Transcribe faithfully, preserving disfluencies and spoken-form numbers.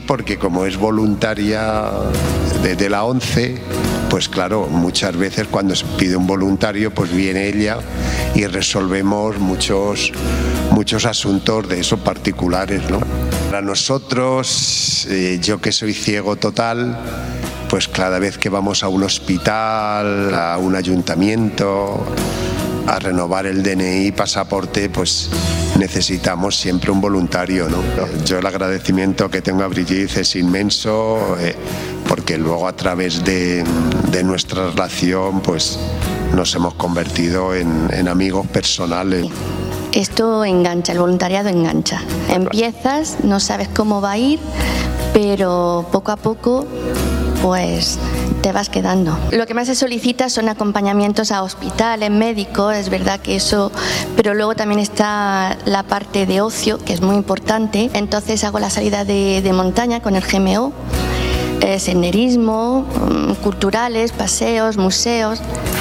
porque como es voluntaria de, de la ONCE, pues claro, muchas veces cuando se pide un voluntario, pues viene ella y resolvemos muchos, muchos asuntos de esos particulares, ¿no? Para nosotros, eh, yo que soy ciego total, pues cada vez que vamos a un hospital, a un ayuntamiento, a renovar el D N I, pasaporte, pues necesitamos siempre un voluntario, ¿no? Yo el agradecimiento que tengo a Brigitte es inmenso, eh, porque luego a través de, de nuestra relación pues nos hemos convertido en, en amigos personales. Esto engancha, el voluntariado engancha. Empiezas, no sabes cómo va a ir, pero poco a poco pues te vas quedando. Lo que más se solicita son acompañamientos a hospitales, médicos, es verdad que eso, pero luego también está la parte de ocio, que es muy importante. Entonces hago la salida de, de montaña con el G M O, eh, senderismo, culturales, paseos, museos.